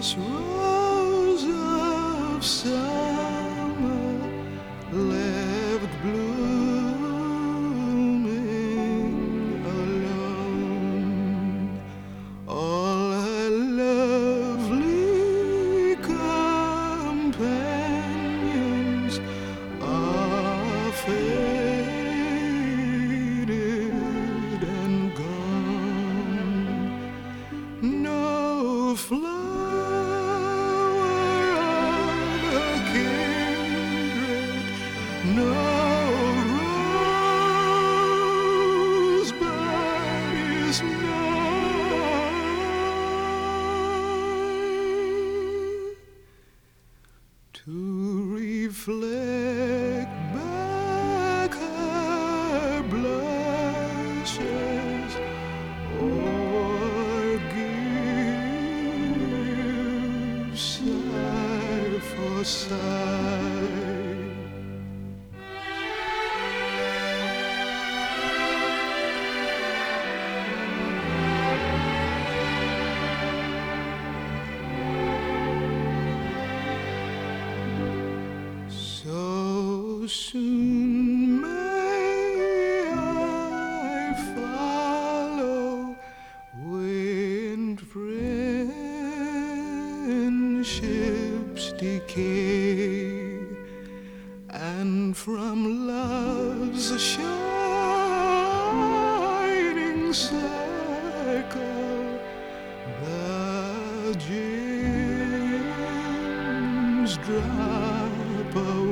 this rose of summer left blooming alone. All her lovely companions are faded and gone. No flower of her kindred, no rosebud is nigh to reflect back her blushes or give sigh for sigh. So soon may I follow when friendships decay, and from love's shining circle the gems drop away.